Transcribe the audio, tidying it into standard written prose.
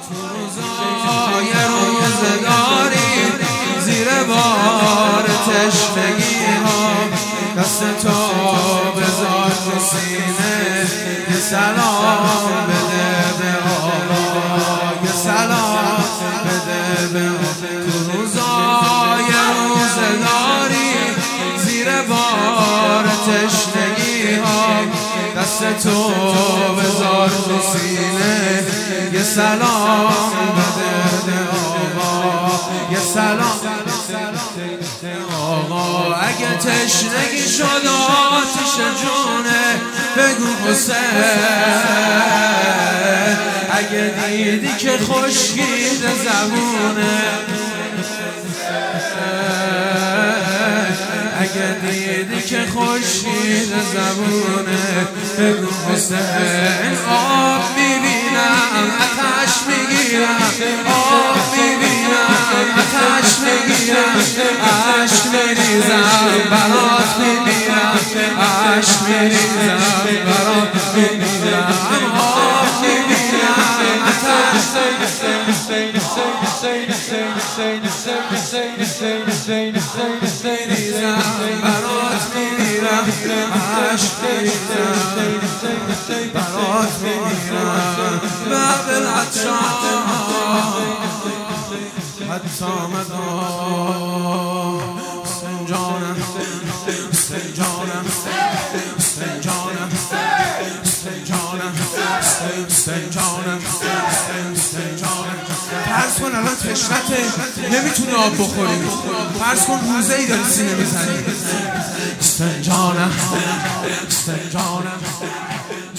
روزای روزگاری زیر بار تشنگی ها دست تو بذار تو سینه یه سلام بده به آقا یه سلام بده به تو روزای روزگاری زیر بار تشنگی ها دست تو بذار تو سینه یه سلام بده به آقا یه سلام آقا اگه تشنگی شد آتش جونه بگو حسین اگه دیدی که خشکید زبونه اگه دیدی که خشکید زبونه بگو حسین آب میبینم آتش میگیرم آب میبینم آتش میگیرم عشق میریزم برات میمیرم عشق میریزم برات میمیرم آب میبینم آتش میریزم برات میمیرم عشق میریزم برات میمیرم باب العطشان حتی مدام سنجانم سنجانم سنجانم سنجانم سنجانم سنجانم فرض کن الان تشنته نمیتونی آب بخوری فرض کن روزه ای داری سینه میزنی سنجانم سنجانم